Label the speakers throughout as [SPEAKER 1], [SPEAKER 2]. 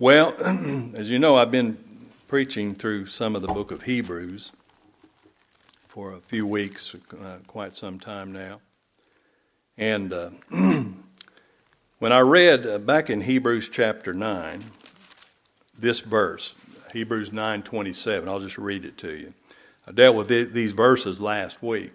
[SPEAKER 1] Well, as you know, I've been preaching through some of the book of Hebrews for a few weeks, quite some time now. And when I read back in Hebrews chapter 9, this verse, Hebrews 9:27, I'll just read it to you. I dealt with these verses last week.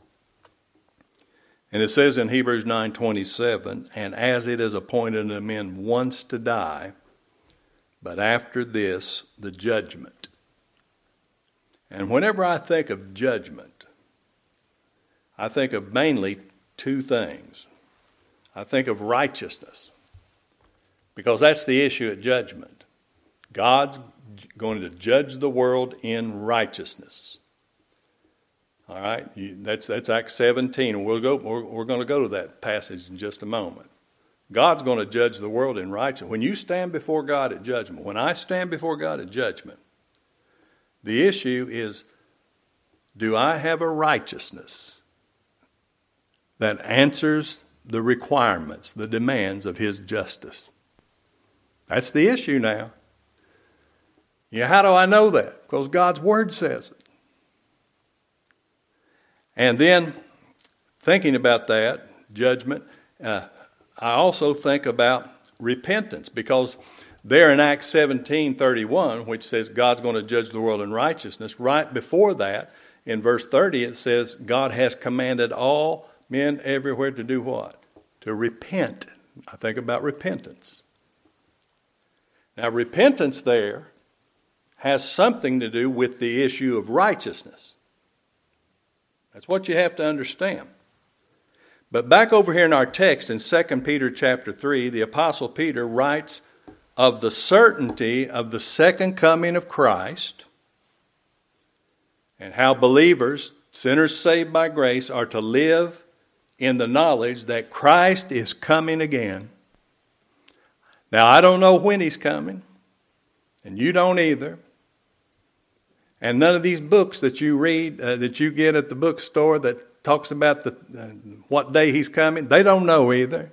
[SPEAKER 1] And it says in Hebrews 9:27, "And as it is appointed unto men once to die, but after this, the judgment." And whenever I think of judgment, I think of mainly two things. I think of righteousness, because that's the issue at judgment. God's going to judge the world in righteousness. All right, that's Acts 17. We're going to go to that passage in just a moment. God's going to judge the world in righteousness. When you stand before God at judgment, when I stand before God at judgment, the issue is, do I have a righteousness that answers the requirements, the demands of His justice? That's the issue now. Yeah, how do I know that? Because God's Word says it. And then, thinking about that, judgment, I also think about repentance, because there in Acts 17:31, which says God's going to judge the world in righteousness, right before that, in verse 30, it says God has commanded all men everywhere to do what? To repent. I think about repentance. Now, repentance there has something to do with the issue of righteousness. That's what you have to understand. But back over here in our text in 2 Peter chapter 3, the Apostle Peter writes of the certainty of the second coming of Christ and how believers, sinners saved by grace, are to live in the knowledge that Christ is coming again. Now, I don't know when He's coming, and you don't either. And none of these books that you read, that you get at the bookstore that talks about what day He's coming, they don't know either.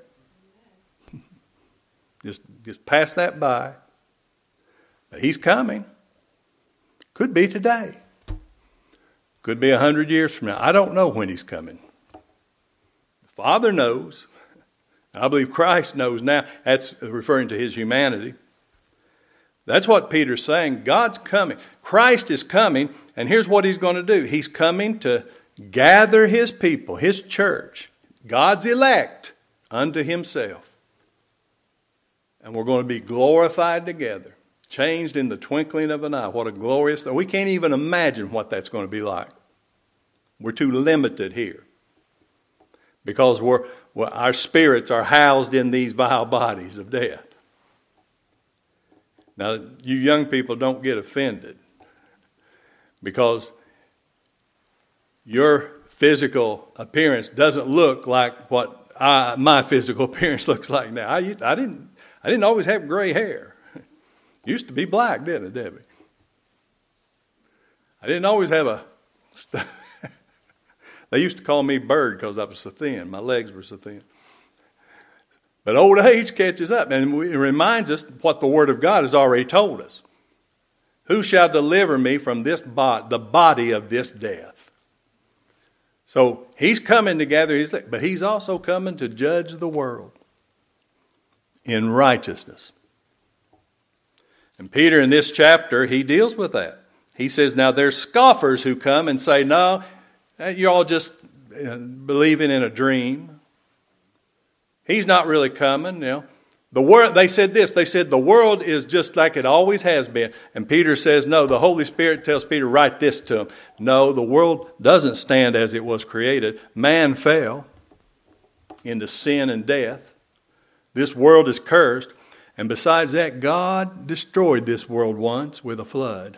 [SPEAKER 1] Just pass that by. But He's coming. Could be today. Could be 100 years from now. I don't know when He's coming. The Father knows. I believe Christ knows now. That's referring to His humanity. That's what Peter's saying. God's coming. Christ is coming, and here's what He's going to do. He's coming to gather His people, His church, God's elect, unto Himself. And we're going to be glorified together, changed in the twinkling of an eye. What a glorious thing. We can't even imagine what that's going to be like. We're too limited here, because our spirits are housed in these vile bodies of death. Now, you young people, don't get offended, because your physical appearance doesn't look like what my physical appearance looks like now. I didn't always have gray hair. It used to be black, didn't it, Debbie? I didn't always have they used to call me Bird because I was so thin. My legs were so thin. But old age catches up, and it reminds us what the Word of God has already told us. Who shall deliver me from the body of this death? So He's coming together, but He's also coming to judge the world in righteousness. And Peter, in this chapter, he deals with that. He says, now there's scoffers who come and say, no, you're all just believing in a dream. He's not really coming. The world. They said this. They said the world is just like it always has been. And Peter says, no, the Holy Spirit tells Peter, write this to him. No, the world doesn't stand as it was created. Man fell into sin and death. This world is cursed. And besides that, God destroyed this world once with a flood.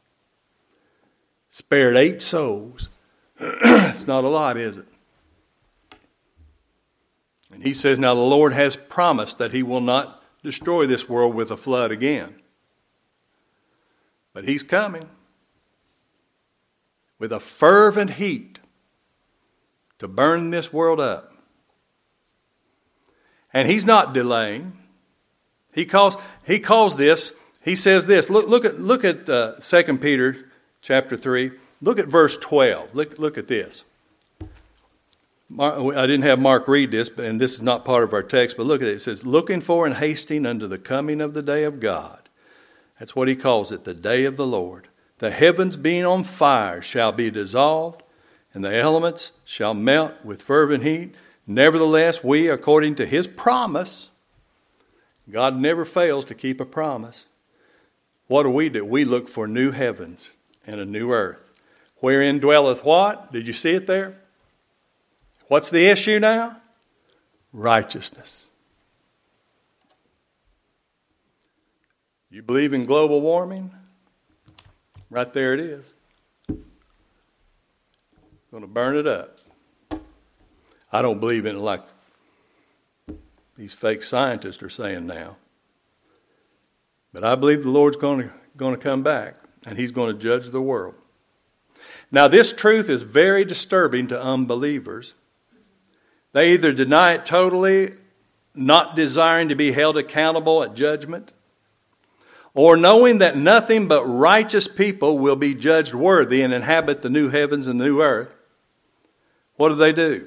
[SPEAKER 1] Spared 8 souls. It's not a lot, is it? And He says, now the Lord has promised that He will not destroy this world with a flood again. But He's coming with a fervent heat to burn this world up. And He's not delaying. He calls this, he says this. Look at 2 Peter chapter 3. Look at verse 12. Look at this. I didn't have Mark read this, and this is not part of our text, but look at it. It says, looking for and hasting unto the coming of the day of God. That's what he calls it, the day of the Lord. The heavens being on fire shall be dissolved, and the elements shall melt with fervent heat. Nevertheless, we, according to his promise, God never fails to keep a promise. What do? We look for new heavens and a new earth. Wherein dwelleth what? Did you see it there? What's the issue now? Righteousness. You believe in global warming? Right there it is. Going to burn it up. I don't believe in it like these fake scientists are saying now. But I believe the Lord's going to come back, and he's going to judge the world. Now, this truth is very disturbing to unbelievers. They either deny it totally, not desiring to be held accountable at judgment, or knowing that nothing but righteous people will be judged worthy and inhabit the new heavens and new earth. What do?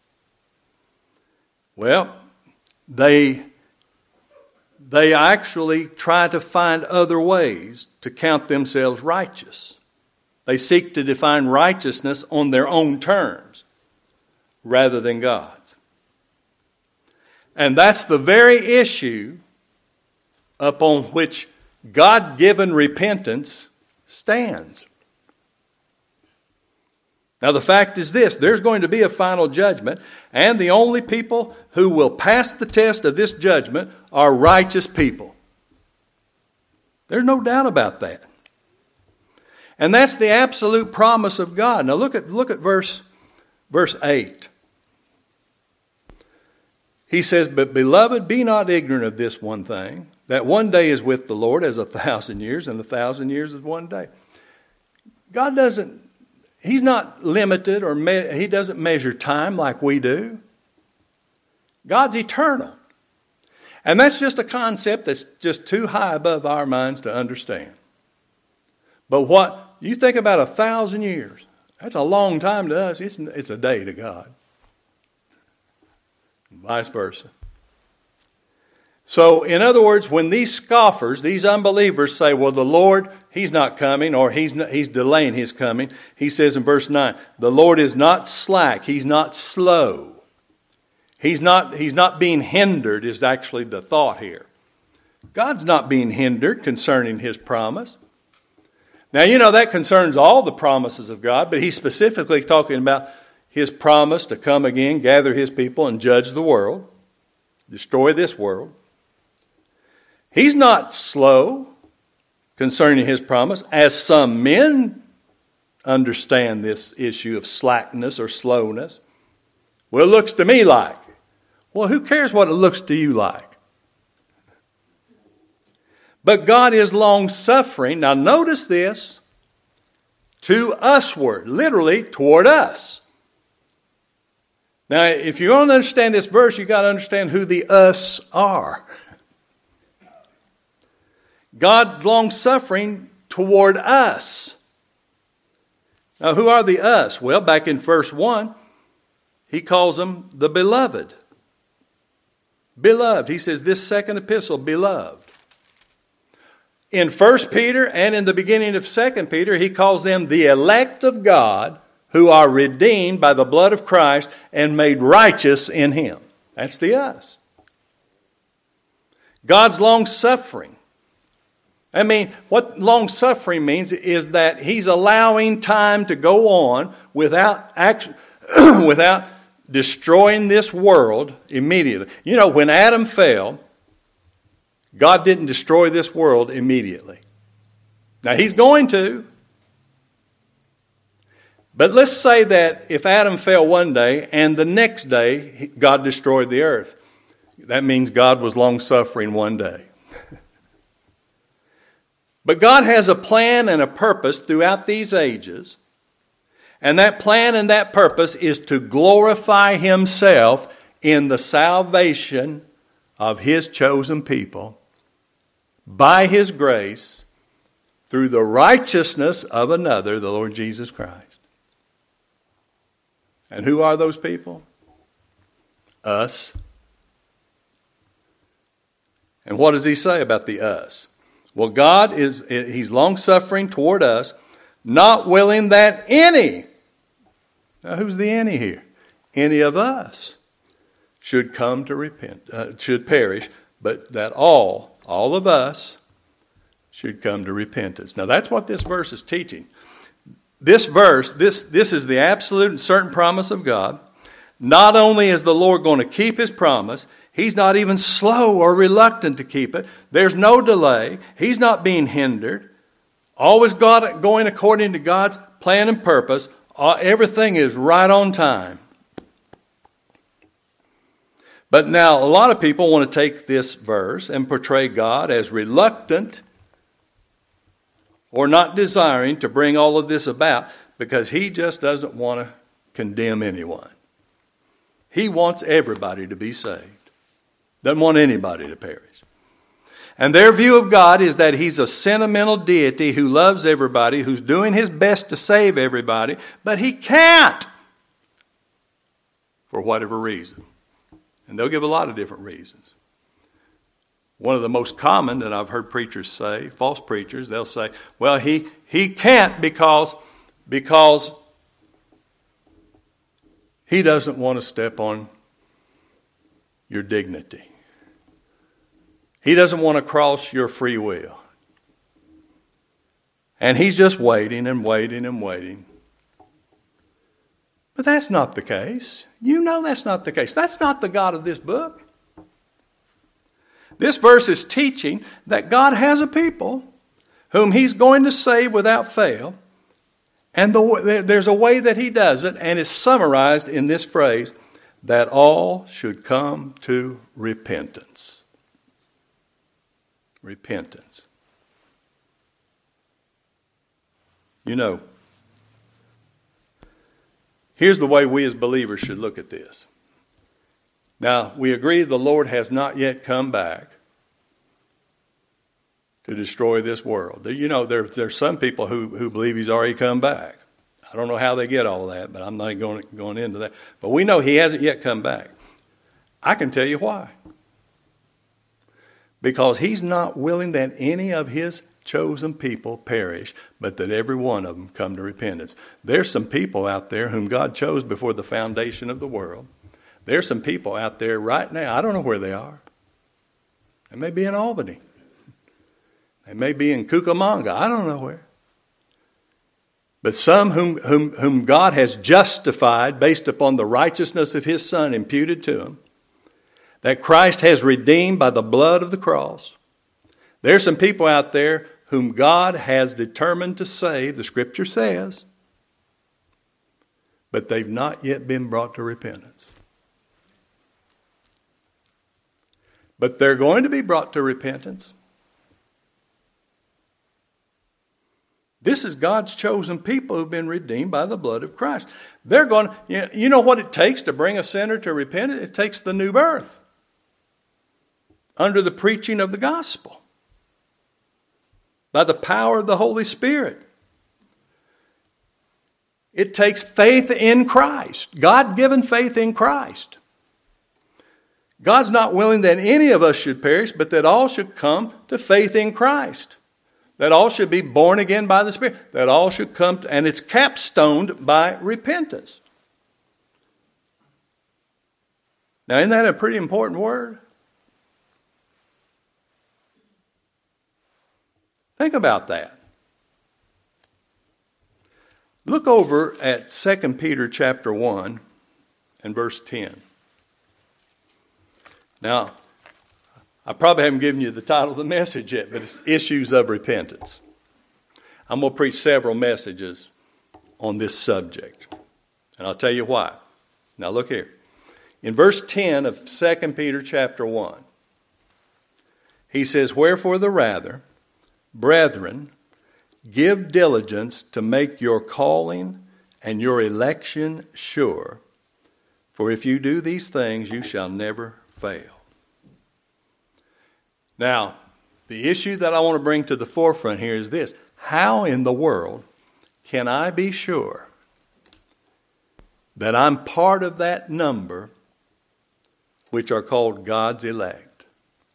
[SPEAKER 1] Well, they actually try to find other ways to count themselves righteous. They seek to define righteousness on their own terms rather than God's. And that's the very issue upon which God-given repentance stands. Now the fact is this, there's going to be a final judgment, and the only people who will pass the test of this judgment are righteous people. There's no doubt about that. And that's the absolute promise of God. Now look at verse 8. He says, but beloved, be not ignorant of this one thing, that one day is with the Lord as 1,000 years, and 1,000 years is one day. God he's not limited, or he doesn't measure time like we do. God's eternal. And that's just a concept that's just too high above our minds to understand. But what you think about 1,000 years, that's a long time to us. It's a day to God. Vice versa. So, in other words, when these scoffers, these unbelievers say, well, the Lord, he's not coming, or he's delaying his coming, he says in verse 9, the Lord is not slack, he's not slow. He's not being hindered is actually the thought here. God's not being hindered concerning his promise. Now, that concerns all the promises of God, but he's specifically talking about his promise to come again, gather his people, and judge the world, destroy this world. He's not slow concerning his promise, as some men understand this issue of slackness or slowness. Well, it looks to me like. Well, who cares what it looks to you like? But God is long-suffering. Now notice this. To usward, literally toward us. Now, if you want to understand this verse, you've got to understand who the us are. God's long-suffering toward us. Now, who are the us? Well, back in verse 1, he calls them the beloved. Beloved. He says this second epistle, beloved. In 1 Peter and in the beginning of 2 Peter, he calls them the elect of God, who are redeemed by the blood of Christ and made righteous in him. That's the us. God's long-suffering. I mean, what long-suffering means is that he's allowing time to go on without destroying this world immediately. When Adam fell, God didn't destroy this world immediately. Now, he's going to. But let's say that if Adam fell one day and the next day God destroyed the earth, that means God was long-suffering one day. But God has a plan and a purpose throughout these ages, and that plan and that purpose is to glorify himself in the salvation of his chosen people, by his grace through the righteousness of another, the Lord Jesus Christ. And who are those people? Us. And what does he say about the us? Well, God he's long-suffering toward us, not willing that any, now who's the any here? Any of us should come to repent, should perish, but that all of us should come to repentance. Now that's what this verse is teaching. This verse, this is the absolute and certain promise of God. Not only is the Lord going to keep his promise, he's not even slow or reluctant to keep it. There's no delay. He's not being hindered. Always going according to God's plan and purpose. Everything is right on time. But now a lot of people want to take this verse and portray God as reluctant or not desiring to bring all of this about because he just doesn't want to condemn anyone. He wants everybody to be saved. Doesn't want anybody to perish. And their view of God is that he's a sentimental deity who loves everybody, who's doing his best to save everybody, but he can't for whatever reason. And they'll give a lot of different reasons. One of the most common that I've heard preachers say, false preachers, they'll say, well, he can't because he doesn't want to step on your dignity. He doesn't want to cross your free will. And he's just waiting and waiting and waiting. But that's not the case. You know that's not the case. That's not the God of this book. This verse is teaching that God has a people whom he's going to save without fail. And there's a way that he does it, and it's summarized in this phrase, that all should come to repentance. Repentance. You know, here's the way we as believers should look at this. Now, we agree the Lord has not yet come back to destroy this world. You know, there's some people who believe he's already come back. I don't know how they get all that, but I'm not going into that. But we know he hasn't yet come back. I can tell you why. Because he's not willing that any of his chosen people perish, but that every one of them come to repentance. There's some people out there whom God chose before the foundation of the world. There's some people out there right now, I don't know where they are. They may be in Albany. They may be in Cucamonga. I don't know where. But some whom God has justified based upon the righteousness of his Son imputed to him, that Christ has redeemed by the blood of the cross. There's some people out there whom God has determined to save, the Scripture says, but they've not yet been brought to repentance. But they're going to be brought to repentance. This is God's chosen people who've been redeemed by the blood of Christ. They're going to, you know what it takes to bring a sinner to repentance? It takes the new birth under the preaching of the gospel by the power of the Holy Spirit. It takes faith in Christ, God-given faith in Christ. God's not willing that any of us should perish, but that all should come to faith in Christ. That all should be born again by the Spirit. That all should come to, and it's capstoned by repentance. Now, isn't that a pretty important word? Think about that. Look over at 2 Peter chapter 1 and verse 10. Now, I probably haven't given you the title of the message yet, but it's Issues of Repentance. I'm going to preach several messages on this subject, and I'll tell you why. Now look here. In verse 10 of 2 Peter chapter 1, he says, "Wherefore the rather, brethren, give diligence to make your calling and your election sure. For if you do these things, you shall never fail." Now, The issue that I want to bring to the forefront here is this. How in the world can I be sure that I'm part of that number which are called God's elect?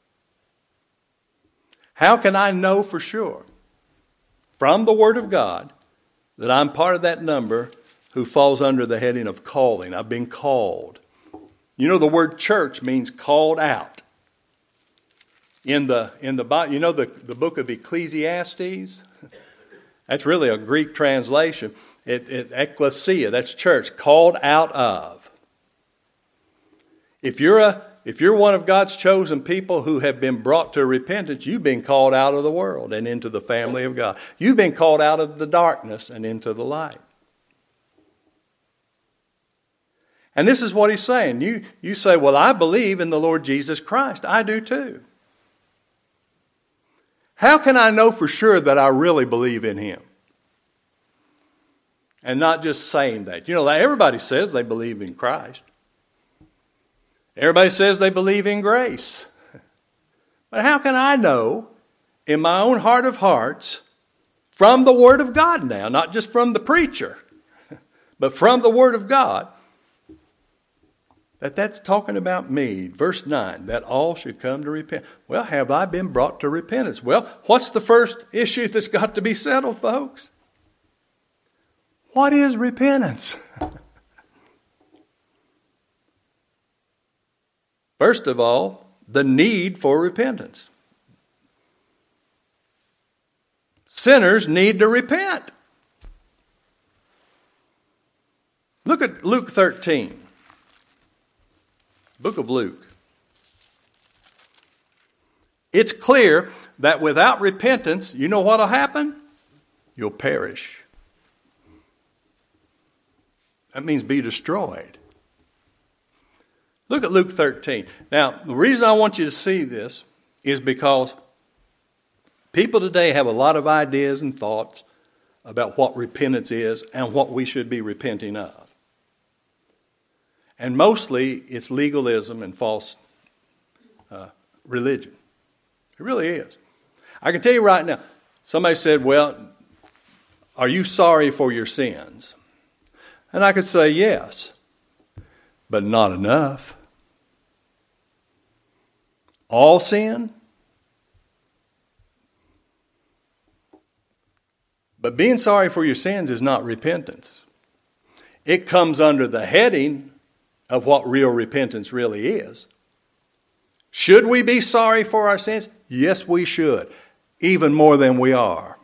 [SPEAKER 1] How can I know for sure from the Word of God that I'm part of that number who falls under the heading of calling? I've been called. You know, the word church means called out. In the Bible, you know the book of Ecclesiastes? That's really a Greek translation. Ecclesia, that's church, called out of. If you're one of God's chosen people who have been brought to repentance, you've been called out of the world and into the family of God. You've been called out of the darkness and into the light. And this is what he's saying. You say, well, I believe in the Lord Jesus Christ. I do too. How can I know for sure that I really believe in him? And not just saying that. You know, everybody says they believe in Christ. Everybody says they believe in grace. But how can I know in my own heart of hearts, from the Word of God now, not just from the preacher, but from the Word of God, that's talking about me? Verse 9, that all should come to repent. Well, have I been brought to repentance? Well, what's the first issue that's got to be settled, folks? What is repentance? First of all, the need for repentance. Sinners need to repent. Look at Luke 13. Book of Luke. It's clear that without repentance, you know what will happen? You'll perish. That means be destroyed. Look at Luke 13. Now, the reason I want you to see this is because people today have a lot of ideas and thoughts about what repentance is and what we should be repenting of. And mostly it's legalism and false religion. It really is. I can tell you right now, somebody said, well, are you sorry for your sins? And I could say yes, but not enough. All sin? But being sorry for your sins is not repentance. It comes under the heading of what real repentance really is. Should we be sorry for our sins? Yes, we should, even more than we are.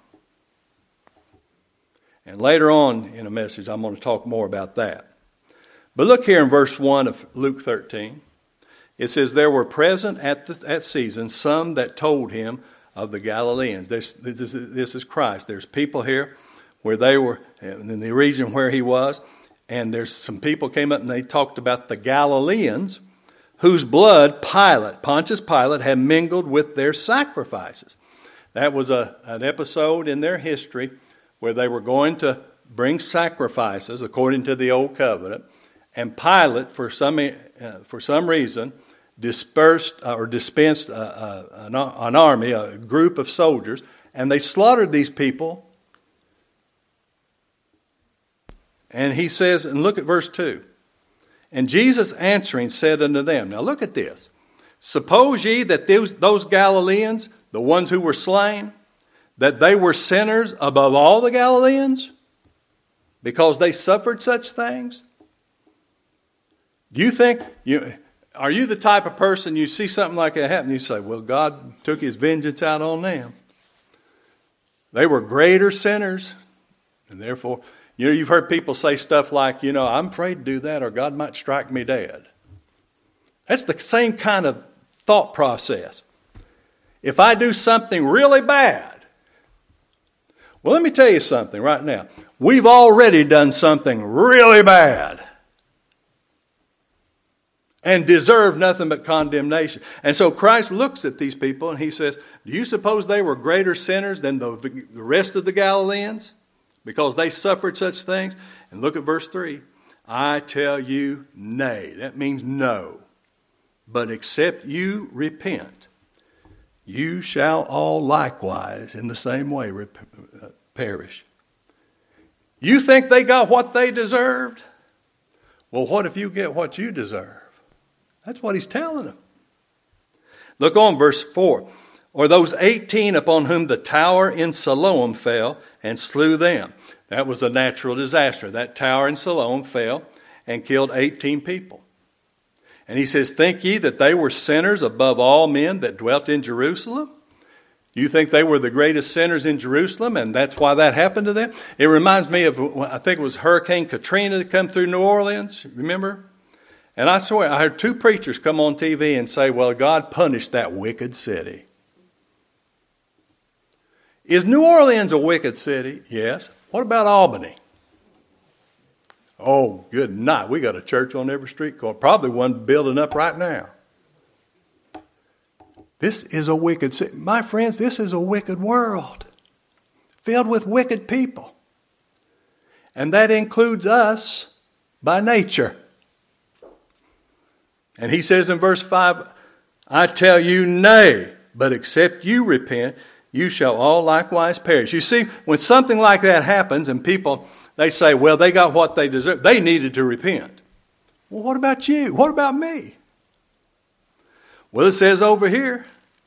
[SPEAKER 1] And later on in a message, I'm going to talk more about that. But look here in verse 1 of Luke 13. It says, there were present at that season some that told him of the Galileans. This is Christ. There's people here where they were, in the region where he was, and there's some people came up and they talked about the Galileans whose blood Pontius Pilate had mingled with their sacrifices. That was an episode in their history where they were going to bring sacrifices according to the Old Covenant, and Pilate, for some reason, dispensed an army, a group of soldiers, and they slaughtered these people. And he says, and look at verse 2. And Jesus answering said unto them, now look at this. Suppose ye that those Galileans, the ones who were slain, that they were sinners above all the Galileans because they suffered such things? Do you think, are you the type of person you see something like that happen, you say, well, God took his vengeance out on them. They were greater sinners, and therefore, you've heard people say stuff like, I'm afraid to do that or God might strike me dead. That's the same kind of thought process. If I do something really bad, well, let me tell you something right now. We've already done something really bad and deserve nothing but condemnation. And so Christ looks at these people and he says, do you suppose they were greater sinners than the rest of the Galileans because they suffered such things? And look at verse 3. I tell you, nay. That means no. But except you repent, you shall all likewise in the same way perish. You think they got what they deserved? Well, what if you get what you deserve? That's what he's telling them. Look on verse 4. Or those 18 upon whom the tower in Siloam fell and slew them. That was a natural disaster. That tower in Siloam fell and killed 18 people. And he says, think ye that they were sinners above all men that dwelt in Jerusalem? You think they were the greatest sinners in Jerusalem, and that's why that happened to them? It reminds me of, I think it was Hurricane Katrina that come through New Orleans, remember? And I swear, I heard two preachers come on TV and say, well, God punished that wicked city. Is New Orleans a wicked city? Yes. What about Albany? Oh, good night. We got a church on every street corner. Probably one building up right now. This is a wicked city. My friends, this is a wicked world. Filled with wicked people. And that includes us by nature. And he says in verse 5, I tell you, nay, but except you repent, you shall all likewise perish. You see, when something like that happens and people, they say, well, they got what they deserve. They needed to repent. Well, what about you? What about me? Well, it says over here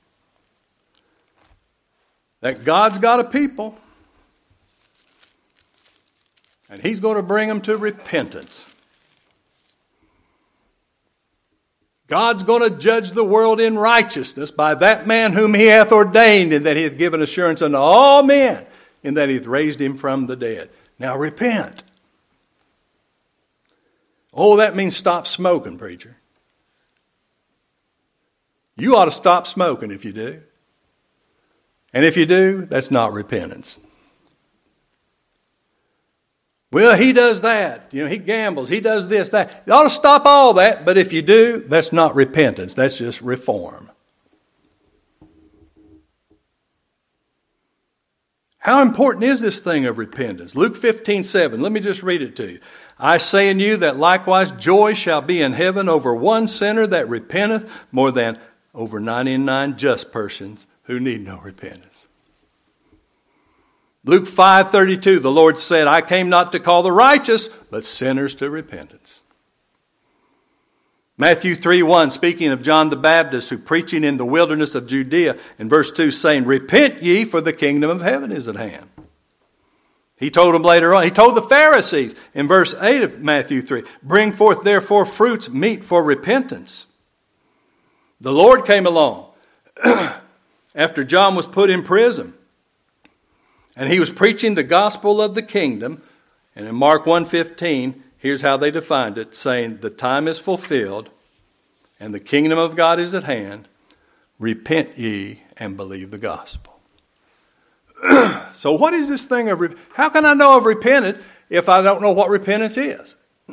[SPEAKER 1] that God's got a people and he's going to bring them to repentance. God's going to judge the world in righteousness by that man whom he hath ordained, and that he hath given assurance unto all men, in that he hath raised him from the dead. Now repent. Oh, that means stop smoking, preacher. You ought to stop smoking if you do. And if you do, that's not repentance. Well, he does that. You know, he gambles. He does this, that. You ought to stop all that. But if you do, that's not repentance. That's just reform. How important is this thing of repentance? Luke 15:7. Let me just read it to you. I say unto you that likewise joy shall be in heaven over one sinner that repenteth more than over 99 just persons who need no repentance. Luke 5:32, the Lord said, I came not to call the righteous, but sinners to repentance. Matthew 3:1, speaking of John the Baptist, who preaching in the wilderness of Judea, in verse 2, saying, repent ye, for the kingdom of heaven is at hand. He told them later on, he told the Pharisees in verse 8 of Matthew 3, bring forth therefore fruits meet for repentance. The Lord came along after John was put in prison. And he was preaching the gospel of the kingdom. And in Mark 1:15, here's how they defined it, saying, the time is fulfilled and the kingdom of God is at hand. Repent ye and believe the gospel. So what is this thing of, how can I know I've repented if I don't know what repentance is?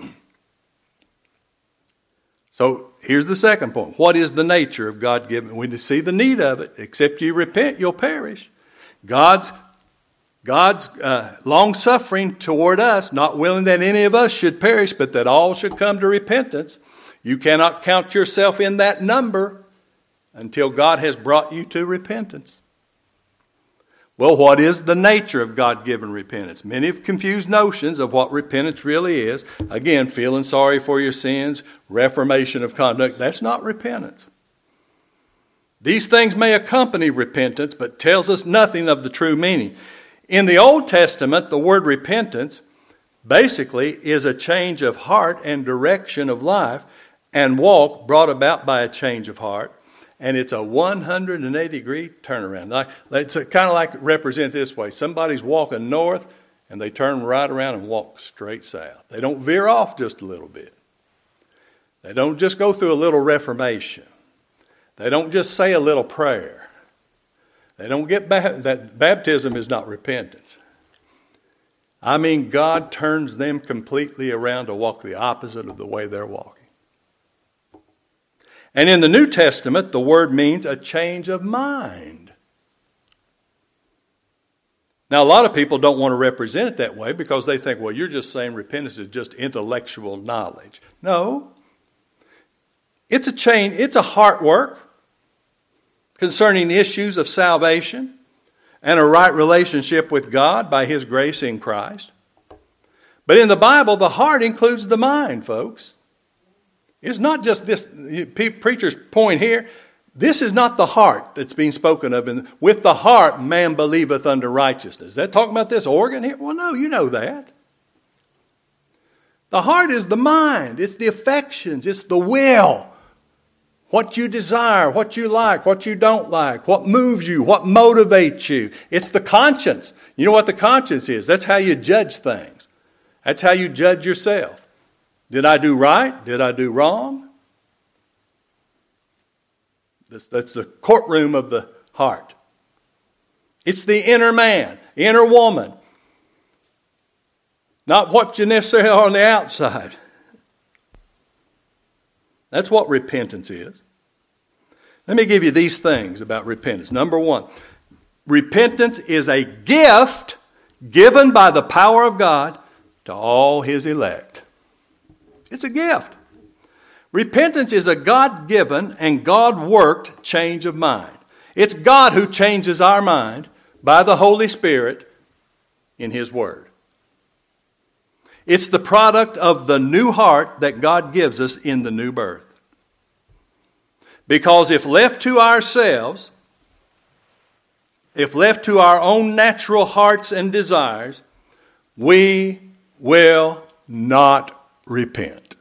[SPEAKER 1] So here's the second point. What is the nature of God given? We see the need of it. Except you repent, you'll perish. God's long-suffering toward us, not willing that any of us should perish, but that all should come to repentance. You cannot count yourself in that number until God has brought you to repentance. Well, what is the nature of God-given repentance? Many have confused notions of what repentance really is. Again, feeling sorry for your sins, reformation of conduct. That's not repentance. These things may accompany repentance, but tells us nothing of the true meaning. In the Old Testament, the word repentance basically is a change of heart and direction of life and walk brought about by a change of heart. And it's a 180-degree turnaround. It's kind of like represent this way. Somebody's walking north and they turn right around and walk straight south. They don't veer off just a little bit. They don't just go through a little reformation. They don't just say a little prayer. They don't get that baptism is not repentance. I mean, God turns them completely around to walk the opposite of the way they're walking. And in the New Testament, the word means a change of mind. Now, a lot of people don't want to represent it that way because they think, well, you're just saying repentance is just intellectual knowledge. No. It's a change. It's a heart work. concerning issues of salvation and a right relationship with God by His grace in Christ. But in the Bible, the heart includes the mind, folks. It's not just this, preacher's point here. This is not the heart that's being spoken of. With the heart, man believeth unto righteousness. Is that talking about this organ here? Well, no, you know that. The heart is the mind. It's the affections. It's the will. What you desire, what you like, what you don't like, what moves you, what motivates you. It's the conscience. You know what the conscience is? That's how you judge things. That's how you judge yourself. Did I do right? Did I do wrong? That's the courtroom of the heart. It's the inner man, inner woman. Not what you necessarily are on the outside. That's what repentance is. Let me give you these things about repentance. Number one, repentance is a gift given by the power of God to all His elect. It's a gift. Repentance is a God-given and God-worked change of mind. It's God who changes our mind by the Holy Spirit in His Word. It's the product of the new heart that God gives us in the new birth. Because if left to ourselves, if left to our own natural hearts and desires, we will not repent.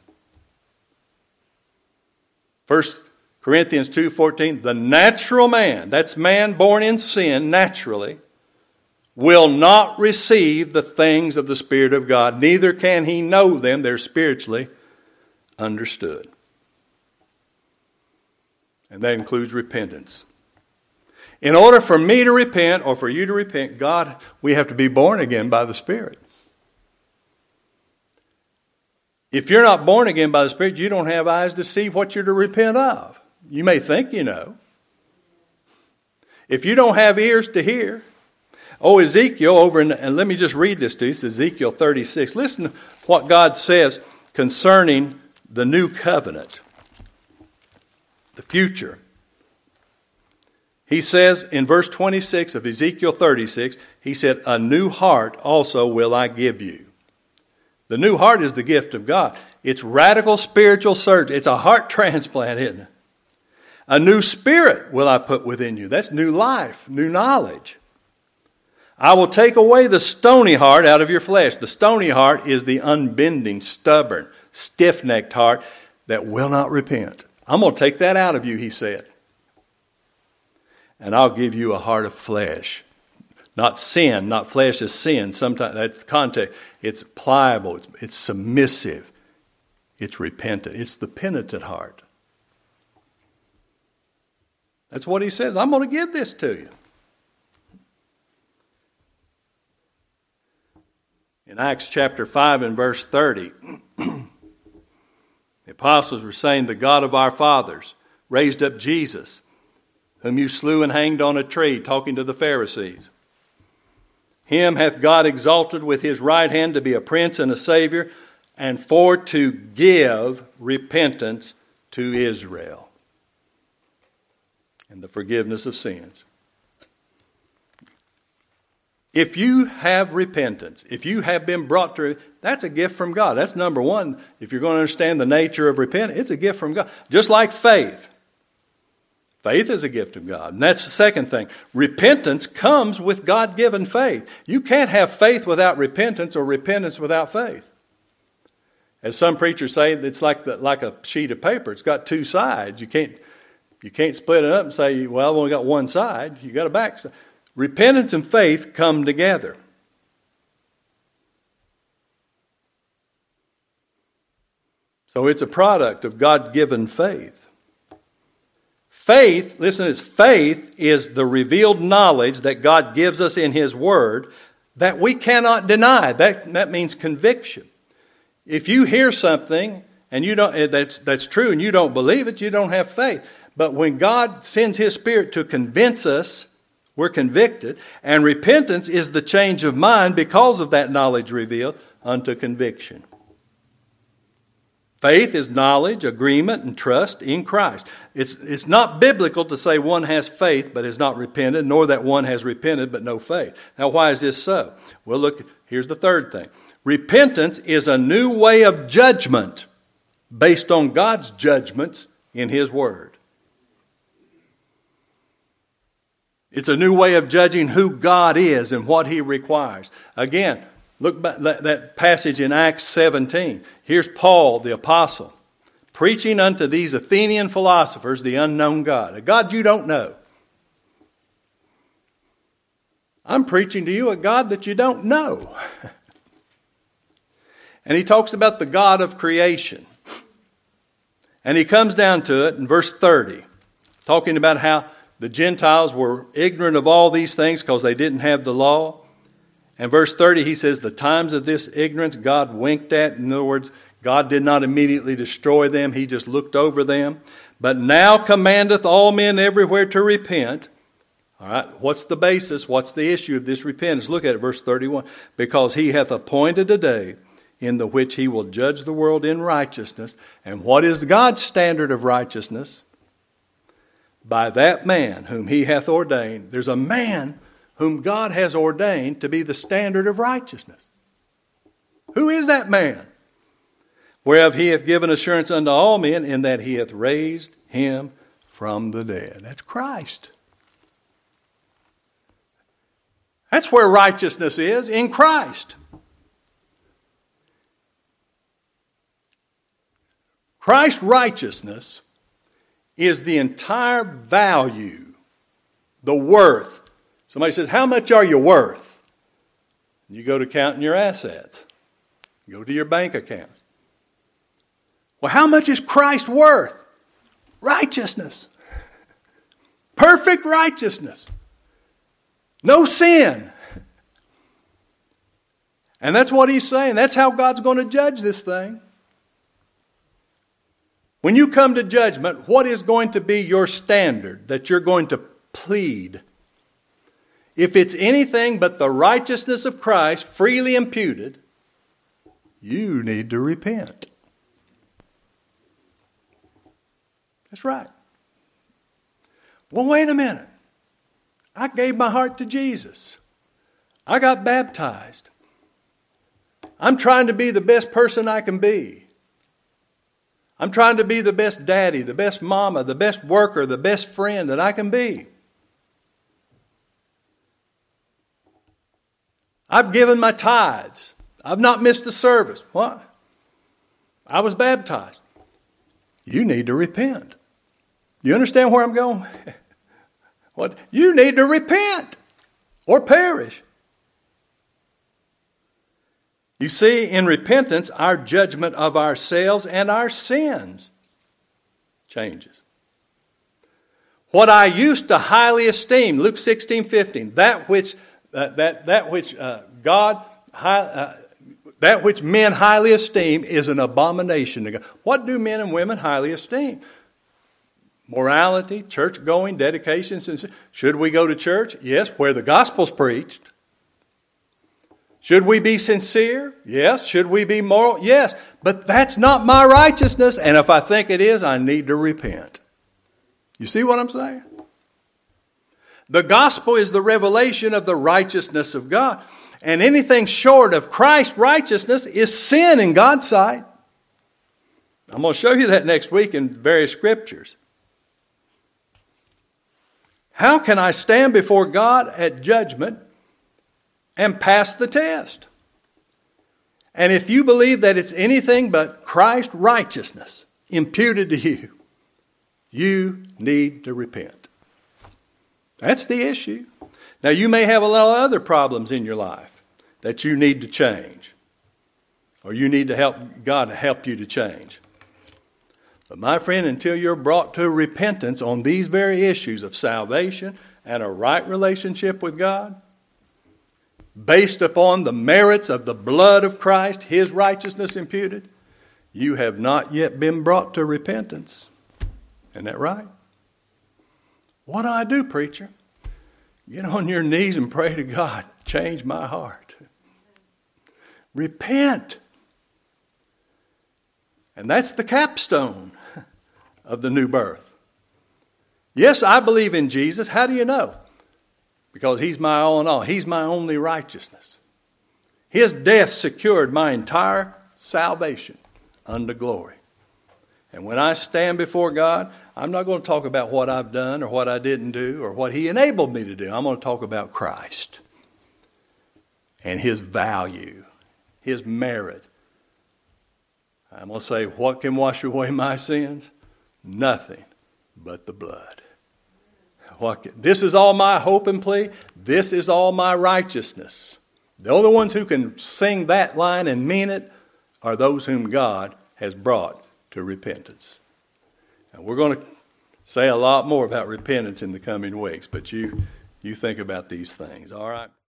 [SPEAKER 1] 1 Corinthians 2:14, the natural man, that's man born in sin naturally, will not receive the things of the Spirit of God, neither can he know them. They're spiritually understood. And that includes repentance. In order for me to repent or for you to repent, God, we have to be born again by the Spirit. If you're not born again by the Spirit, you don't have eyes to see what you're to repent of. You may think you know. If you don't have ears to hear. Oh, Ezekiel and let me just read this to you. It's Ezekiel 36. Listen to what God says concerning the new covenant. The future. He says in verse 26 of Ezekiel 36, he said, a new heart also will I give you. The new heart is the gift of God. It's radical spiritual surgery. It's a heart transplant, isn't it? A new spirit will I put within you. That's new life, new knowledge. I will take away the stony heart out of your flesh. The stony heart is the unbending, stubborn, stiff-necked heart that will not repent. I'm going to take that out of you, he said. And I'll give you a heart of flesh. Not sin, not flesh as sin. Sometimes that's the context. It's pliable, it's submissive, it's repentant. It's the penitent heart. That's what he says. I'm going to give this to you. In Acts chapter 5 and verse 30, the apostles were saying, the God of our fathers raised up Jesus, whom you slew and hanged on a tree, talking to the Pharisees. Him hath God exalted with his right hand to be a prince and a savior, and for to give repentance to Israel and the forgiveness of sins. If you have repentance, if you have been brought to, that's a gift from God. That's number one. If you're going to understand the nature of repentance, it's a gift from God. Just like faith. Faith is a gift of God. And that's the second thing. Repentance comes with God-given faith. You can't have faith without repentance or repentance without faith. As some preachers say, it's like a sheet of paper. It's got two sides. You can't split it up and say, well, I've only got one side. You got a back side. Repentance and faith come together. So it's a product of God-given faith. Faith, listen to this, faith is the revealed knowledge that God gives us in His Word that we cannot deny. That means conviction. If you hear something and you don't, that's true and you don't believe it, you don't have faith. But when God sends His Spirit to convince us, we're convicted. And repentance is the change of mind because of that knowledge revealed unto conviction. Faith is knowledge, agreement, and trust in Christ. It's not biblical to say one has faith but has not repented, nor that one has repented but no faith. Now, why is this so? Well, look, here's the third thing. Repentance is a new way of judgment based on God's judgments in His Word. It's a new way of judging who God is and what He requires. Again, look back that passage in Acts 17. Here's Paul, the apostle, preaching unto these Athenian philosophers the unknown God, a God you don't know. I'm preaching to you a God that you don't know. And he talks about the God of creation. And he comes down to it in verse 30, talking about how the Gentiles were ignorant of all these things because they didn't have the law. And verse 30, he says, the times of this ignorance God winked at. In other words, God did not immediately destroy them. He just looked over them. But now commandeth all men everywhere to repent. All right, what's the basis? What's the issue of this repentance? Look at it, verse 31. Because he hath appointed a day in the which he will judge the world in righteousness. And what is God's standard of righteousness? By that man whom he hath ordained. There's a man whom God has ordained to be the standard of righteousness. Who is that man? Whereof he hath given assurance unto all men, in that he hath raised him from the dead. That's Christ. That's where righteousness is, in Christ. Christ's righteousness is the entire value, the worth. Somebody says, how much are you worth? You go to counting your assets. Go to your bank accounts. Well, how much is Christ worth? Righteousness. Perfect righteousness. No sin. And that's what he's saying. That's how God's going to judge this thing. When you come to judgment, what is going to be your standard that you're going to plead? If it's anything but the righteousness of Christ freely imputed, you need to repent. That's right. Well, wait a minute. I gave my heart to Jesus. I got baptized. I'm trying to be the best person I can be. I'm trying to be the best daddy, the best mama, the best worker, the best friend that I can be. I've given my tithes. I've not missed a service. What? I was baptized. You need to repent. You understand where I'm going? What? You need to repent or perish. You see, in repentance, our judgment of ourselves and our sins changes. What I used to highly esteem, Luke 16:15, that which men highly esteem is an abomination to God. What do men and women highly esteem? Morality, church going, dedication, sincerity. Should we go to church? Yes, where the gospel's preached. Should we be sincere? Yes. Should we be moral? Yes. But that's not my righteousness, and if I think it is, I need to repent. You see what I'm saying? The gospel is the revelation of the righteousness of God, and anything short of Christ's righteousness is sin in God's sight. I'm going to show you that next week in various scriptures. How can I stand before God at judgment and pass the test? And if you believe that it's anything but Christ's righteousness imputed to you, you need to repent. That's the issue. Now, you may have a lot of other problems in your life that you need to change, or you need to help God to help you to change. But my friend, until you're brought to repentance on these very issues of salvation and a right relationship with God, based upon the merits of the blood of Christ, His righteousness imputed, you have not yet been brought to repentance. Isn't that right? What do I do, preacher? Get on your knees and pray to God. Change my heart. Repent. And that's the capstone of the new birth. Yes, I believe in Jesus. How do you know? Because he's my all in all. He's my only righteousness. His death secured my entire salvation unto glory. And when I stand before God, I'm not going to talk about what I've done or what I didn't do or what he enabled me to do. I'm going to talk about Christ and his value, his merit. I'm going to say, what can wash away my sins? Nothing but the blood. This is all my hope and plea. This is all my righteousness. The only ones who can sing that line and mean it are those whom God has brought to repentance. And we're going to say a lot more about repentance in the coming weeks, but you think about these things, all right?